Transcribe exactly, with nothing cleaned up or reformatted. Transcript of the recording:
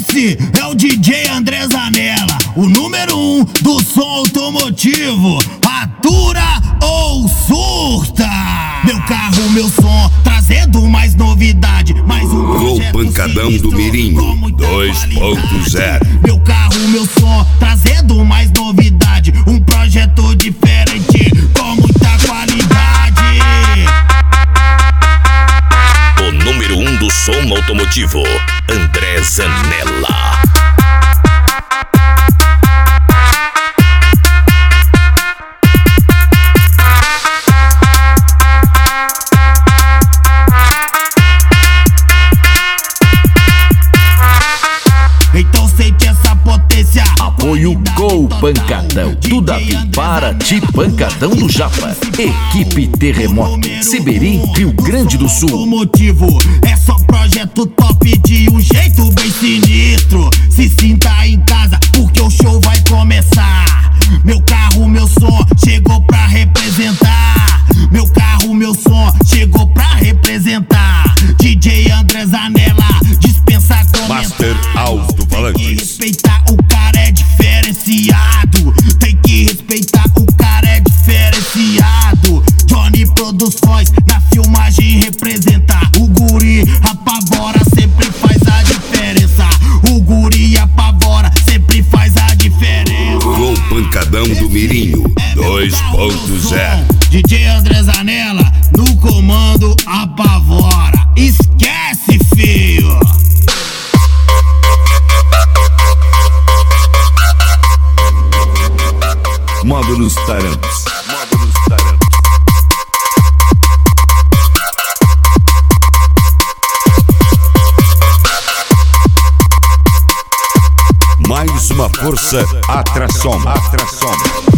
Esse é o D J André Zanella, o número um do som automotivo. Atura ou surta? Meu carro, meu som, trazendo mais novidade. Mais um Gol Pancadão do Mirinho dois ponto zero. Meu carro, meu som, trazendo mais novidade. Um projeto diferente, com muita qualidade. O número um do som automotivo, André Zanella. Então sente essa potência. Apoio Gol Pancadão do Davi para Ti Pancadão do Japa. Equipe Terremoto, Seberi, Rio Grande do Sul. Motivo é só projeto top de um jeito bem sinistro. Se sinta em casa porque o show vai começar. Meu carro, meu som chegou pra representar. Meu carro, meu som chegou pra representar. D J André Zanella dispensa comentário. Master House do Tem que Valantes. respeitar, o cara é diferenciado. Tem que respeitar, o cara é diferenciado. Johnny Produções na filmagem representar. O guri apavora, sempre faz a diferença. O guri apavora, sempre faz a diferença. Gol Pancadão do Mirinho dois ponto zero. D J André Zanella no comando apavora. Esquece, filho. Módulos Tarantes. Módulos Tarantes. Mais uma força, Atrasom. Atrasom.